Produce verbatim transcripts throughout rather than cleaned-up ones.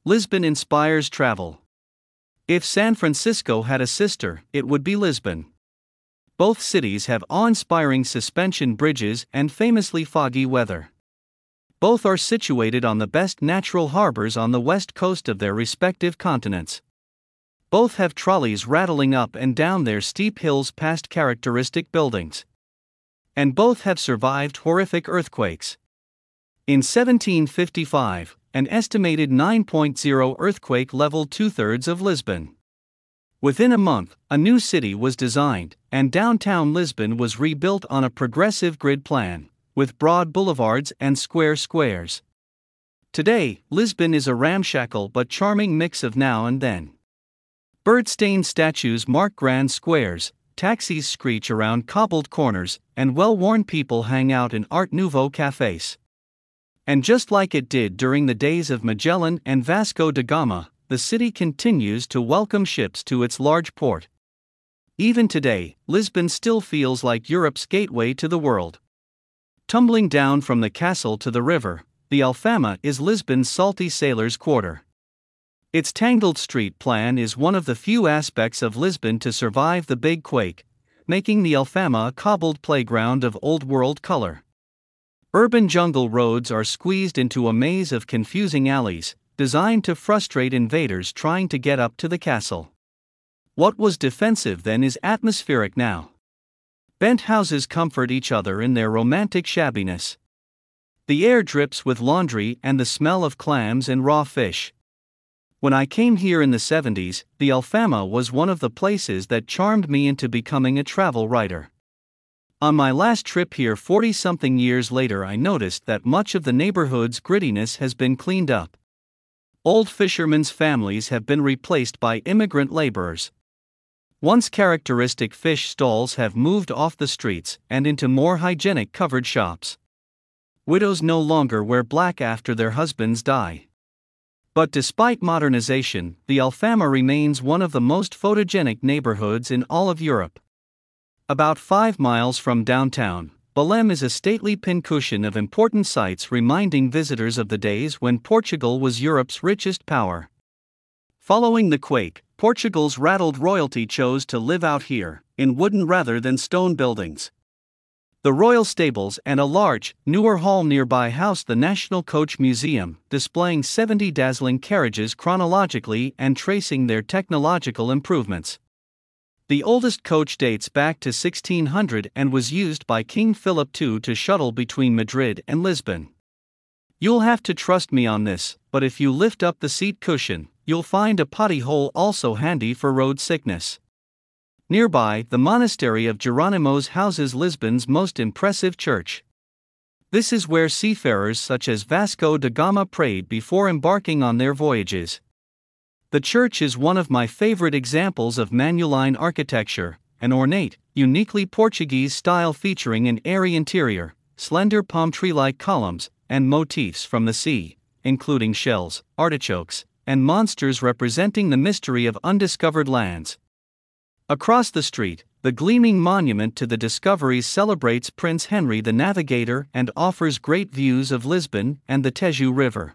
Lisbon inspires travel. If San Francisco had a sister, it would be Lisbon. Both cities have awe-inspiring suspension bridges and famously foggy weather. Both are situated on the best natural harbors on the west coast of their respective continents. Both have trolleys rattling up and down their steep hills past characteristic buildings. And both have survived horrific earthquakes. In seventeen fifty-five, an estimated nine point oh earthquake leveled two-thirds of Lisbon. Within a month, a new city was designed, and downtown Lisbon was rebuilt on a progressive grid plan, with broad boulevards and square squares. Today, Lisbon is a ramshackle but charming mix of now and then. Bird-stained statues mark grand squares, taxis screech around cobbled corners, and well-worn people hang out in Art Nouveau cafes. And just like it did during the days of Magellan and Vasco da Gama, the city continues to welcome ships to its large port. Even today, Lisbon still feels like Europe's gateway to the world. Tumbling down from the castle to the river, the Alfama is Lisbon's salty sailors' quarter. Its tangled street plan is one of the few aspects of Lisbon to survive the big quake, making the Alfama a cobbled playground of old-world color. Urban jungle roads are squeezed into a maze of confusing alleys, designed to frustrate invaders trying to get up to the castle. What was defensive then is atmospheric now. Bent houses comfort each other in their romantic shabbiness. The air drips with laundry and the smell of clams and raw fish. When I came here in the seventies, the Alfama was one of the places that charmed me into becoming a travel writer. On my last trip here forty-something years later, I noticed that much of the neighborhood's grittiness has been cleaned up. Old fishermen's families have been replaced by immigrant laborers. Once characteristic fish stalls have moved off the streets and into more hygienic covered shops. Widows no longer wear black after their husbands die. But despite modernization, the Alfama remains one of the most photogenic neighborhoods in all of Europe. About five miles from downtown, Belém is a stately pincushion of important sights reminding visitors of the days when Portugal was Europe's richest power. Following the quake, Portugal's rattled royalty chose to live out here, in wooden rather than stone buildings. The royal stables and a large, newer hall nearby house the National Coach Museum, displaying seventy dazzling carriages chronologically and tracing their technological improvements. The oldest coach dates back to sixteen hundred and was used by King Philip the Second to shuttle between Madrid and Lisbon. You'll have to trust me on this, but if you lift up the seat cushion, you'll find a potty hole also handy for road sickness. Nearby, the monastery of Jerónimos houses Lisbon's most impressive church. This is where seafarers such as Vasco da Gama prayed before embarking on their voyages. The church is one of my favorite examples of Manueline architecture, an ornate, uniquely Portuguese style featuring an airy interior, slender palm tree-like columns, and motifs from the sea, including shells, artichokes, and monsters representing the mystery of undiscovered lands. Across the street, the gleaming monument to the discoveries celebrates Prince Henry the Navigator and offers great views of Lisbon and the Tejo River.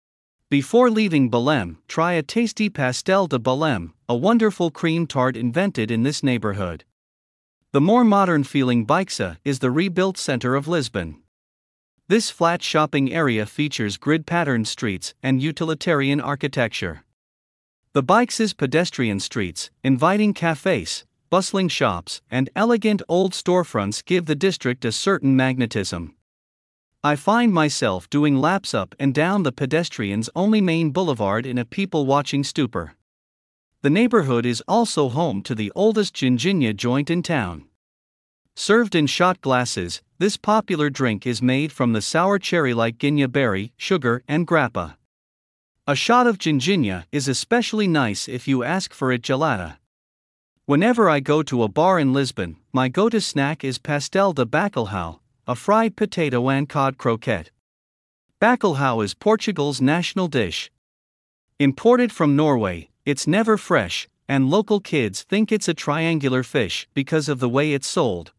Before leaving Belém, try a tasty pastel de Belém, a wonderful cream tart invented in this neighborhood. The more modern-feeling Baixa is the rebuilt center of Lisbon. This flat shopping area features grid-patterned streets and utilitarian architecture. The Baixa's pedestrian streets, inviting cafes, bustling shops, and elegant old storefronts give the district a certain magnetism. I find myself doing laps up and down the pedestrians' only main boulevard in a people-watching stupor. The neighborhood is also home to the oldest ginginha joint in town. Served in shot glasses, this popular drink is made from the sour cherry-like guinea berry, sugar, and grappa. A shot of ginginha is especially nice if you ask for it gelada. Whenever I go to a bar in Lisbon, my go-to snack is pastel de bacalhau, a fried potato and cod croquette. Bacalhau is Portugal's national dish. Imported from Norway, it's never fresh, and local kids think it's a triangular fish because of the way it's sold.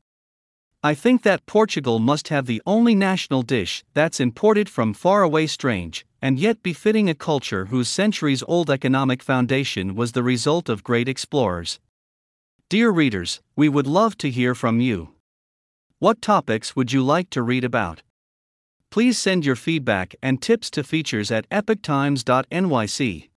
I think that Portugal must have the only national dish that's imported from faraway strange, and yet befitting a culture whose centuries old economic foundation was the result of great explorers. Dear readers, we would love to hear from you. What topics would you like to read about? Please send your feedback and tips to features at epoch times dot n y c.